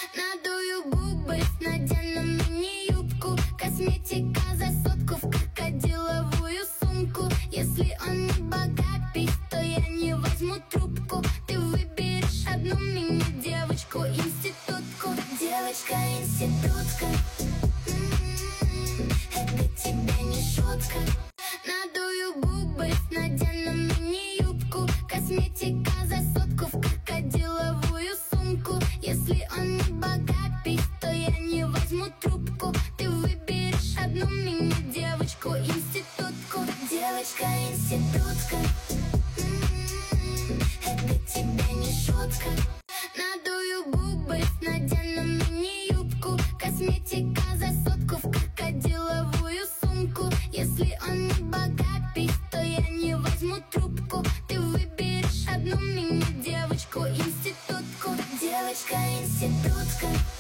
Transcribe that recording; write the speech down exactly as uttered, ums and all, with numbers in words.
Надую губы, надену мини-юбку, косметика за сотку в крокодиловую сумку. Если он не богатый, то я не возьму трубку. Ты выберешь одну мини-девочку, институтку. Девочка-институтка, м-м-м, это тебе не шутка. Надую губы, надену мини-юбку, косметика за сотку в крокодиловую сумку. Если он не богатый, то я не возьму трубку. Ты выберешь одну мини-девочку, институтку. Девочка-институтка, м-м-м, это тебе не шутка. Надую губы, надену мини-юбку, косметика за сотку в крокодиловую сумку. Если он не богатый, то я не возьму трубку. Ты выберешь одну мини-девочку, институтку. Девочка-институтка.